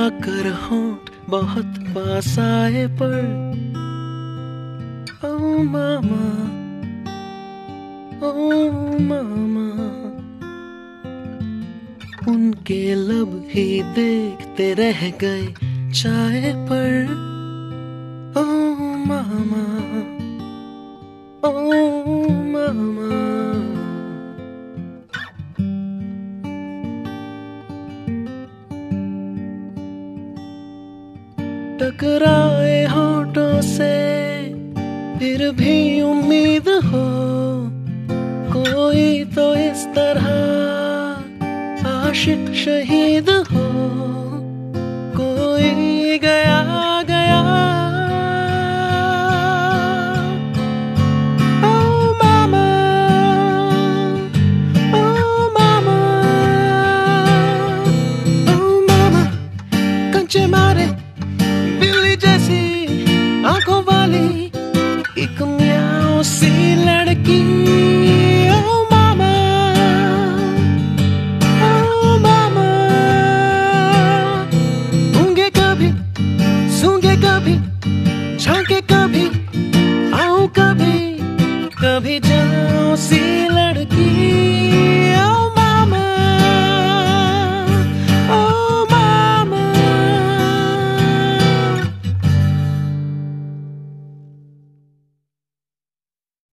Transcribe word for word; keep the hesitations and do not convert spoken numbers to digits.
कर होंठ बहुत पास आए पर ओ मामा, ओ मामा, उनके लब ही देखते रह गए चाय पर ओ मामा, ओ मामा। टकराए होठों से फिर भी उम्मीद हो, कोई तो इस तरह आशिक शहीद हो, कोई